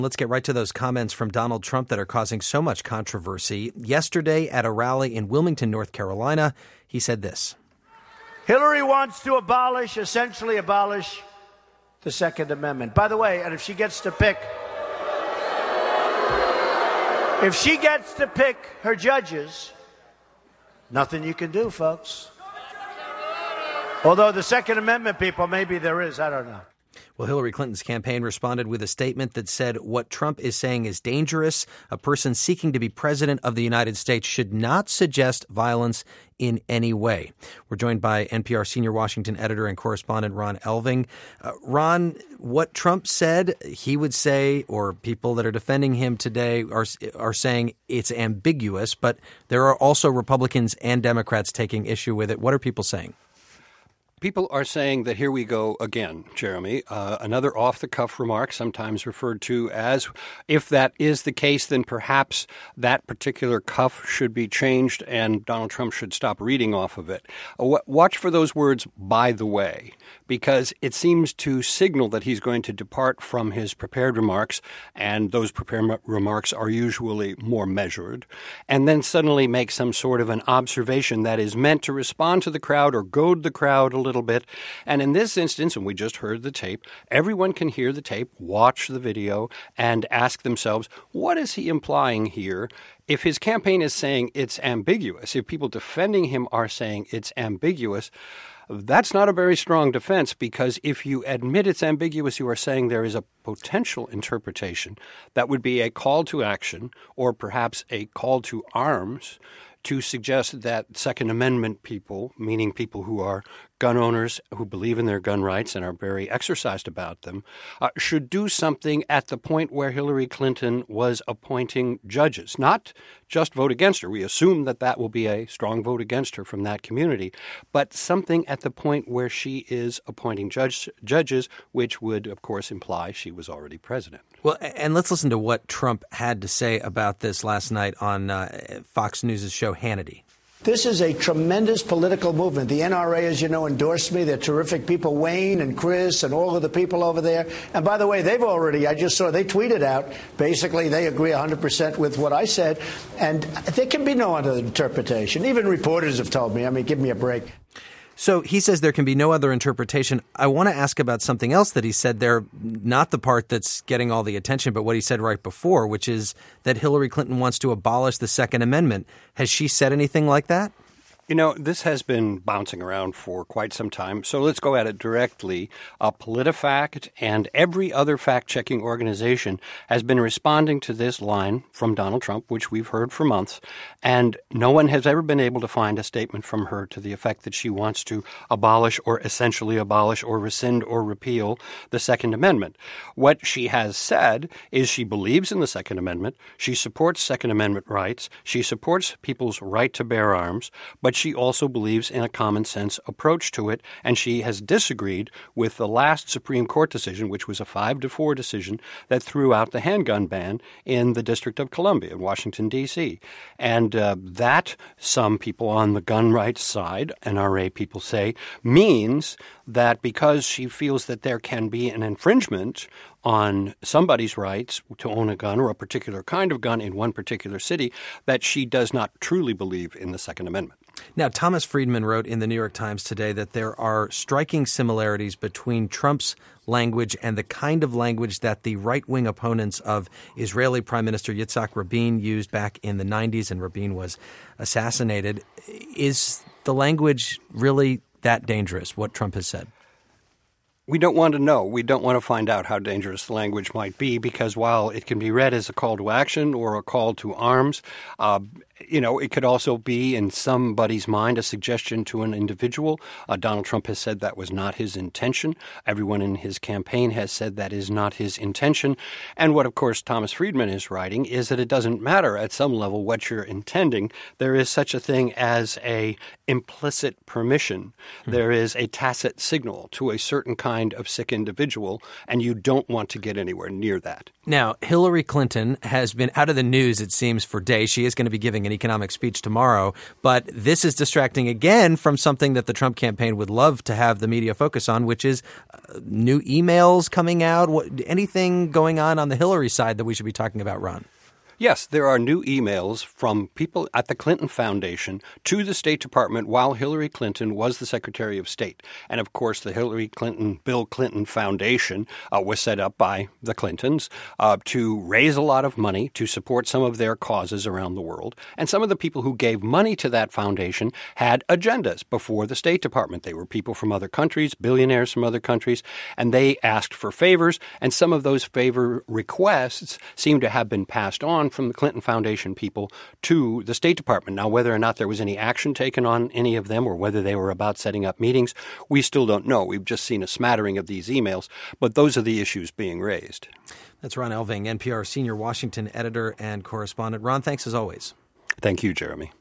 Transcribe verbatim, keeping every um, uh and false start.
Let's get right to those comments from Donald Trump that are causing so much controversy. Yesterday at a rally in Wilmington, North Carolina, he said this. Hillary wants to abolish, essentially abolish, the Second Amendment. By the way, and if she gets to pick, if she gets to pick her judges, nothing you can do, folks. Although the Second Amendment people, maybe there is, I don't know. Well, Hillary Clinton's campaign responded with a statement that said what Trump is saying is dangerous. A person seeking to be president of the United States should not suggest violence in any way. We're joined by N P R senior Washington editor and correspondent Ron Elving. Uh, Ron, what Trump said, he would say, or people that are defending him today are are saying it's ambiguous, but there are also Republicans and Democrats taking issue with it. What are people saying? People are saying that here we go again, Jeremy, uh, another off-the-cuff remark, sometimes referred to as, if that is the case, then perhaps that particular cuff should be changed and Donald Trump should stop reading off of it. Uh, watch for those words, by the way, because it seems to signal that he's going to depart from his prepared remarks, and those prepared remarks are usually more measured, and then suddenly make some sort of an observation that is meant to respond to the crowd or goad the crowd a little little bit. And in this instance, and we just heard the tape, everyone can hear the tape, watch the video, and ask themselves, what is he implying here? If his campaign is saying it's ambiguous, if people defending him are saying it's ambiguous, that's not a very strong defense, because if you admit it's ambiguous, you are saying there is a potential interpretation that would be a call to action or perhaps a call to arms to suggest that Second Amendment people, meaning people who are gun owners who believe in their gun rights and are very exercised about them, uh, should do something at the point where Hillary Clinton was appointing judges. Not just vote against her. We assume that that will be a strong vote against her from that community, but something at the point where she is appointing judge, judges, which would, of course, imply she was already president. Well, and let's listen to what Trump had to say about this last night on uh, Fox News' show Hannity. This is a tremendous political movement. The N R A, as you know, endorsed me. They're terrific people, Wayne and Chris and all of the people over there. And by the way, they've already, I just saw, they tweeted out, basically they agree one hundred percent with what I said. And there can be no other interpretation. Even reporters have told me, I mean, give me a break. So he says there can be no other interpretation. I want to ask about something else that he said there, not the part that's getting all the attention, but what he said right before, which is that Hillary Clinton wants to abolish the Second Amendment. Has she said anything like that? You know, this has been bouncing around for quite some time, so let's go at it directly. Uh, PolitiFact and every other fact-checking organization has been responding to this line from Donald Trump, which we've heard for months, and no one has ever been able to find a statement from her to the effect that she wants to abolish or essentially abolish or rescind or repeal the Second Amendment. What she has said is she believes in the Second Amendment, she supports Second Amendment rights, she supports people's right to bear arms, but she also believes in a common sense approach to it, and she has disagreed with the last Supreme Court decision, which was a five to four decision that threw out the handgun ban in the District of Columbia in Washington, D C. And uh, that, some people on the gun rights side, N R A people say, means that because she feels that there can be an infringement on somebody's rights to own a gun or a particular kind of gun in one particular city, that she does not truly believe in the Second Amendment. Now, Thomas Friedman wrote in the New York Times today that there are striking similarities between Trump's language and the kind of language that the right-wing opponents of Israeli Prime Minister Yitzhak Rabin used back in the nineties, and Rabin was assassinated. Is the language really that dangerous, what Trump has said? We don't want to know. We don't want to find out how dangerous the language might be, because while it can be read as a call to action or a call to arms, uh, you know, it could also be in somebody's mind a suggestion to an individual. Uh, Donald Trump has said that was not his intention. Everyone in his campaign has said that is not his intention. And what, of course, Thomas Friedman is writing is that it doesn't matter at some level what you're intending. There is such a thing as a implicit permission. Mm-hmm. There is a tacit signal to a certain kind of sick individual, and you don't want to get anywhere near that. Now, Hillary Clinton has been out of the news, it seems, for days. She is going to be giving an economic speech tomorrow. But this is distracting again from something that the Trump campaign would love to have the media focus on, which is uh, new emails coming out. What, anything going on on the Hillary side that we should be talking about, Ron? Yes, there are new emails from people at the Clinton Foundation to the State Department while Hillary Clinton was the Secretary of State. And of course, the Hillary Clinton, Bill Clinton Foundation uh, was set up by the Clintons uh, to raise a lot of money to support some of their causes around the world. And some of the people who gave money to that foundation had agendas before the State Department. They were people from other countries, billionaires from other countries, and they asked for favors. And some of those favor requests seem to have been passed on from the Clinton Foundation people to the State Department. Now, whether or not there was any action taken on any of them or whether they were about setting up meetings, we still don't know. We've just seen a smattering of these emails, but those are the issues being raised. That's Ron Elving, N P R senior Washington editor and correspondent. Ron, thanks as always. Thank you, Jeremy.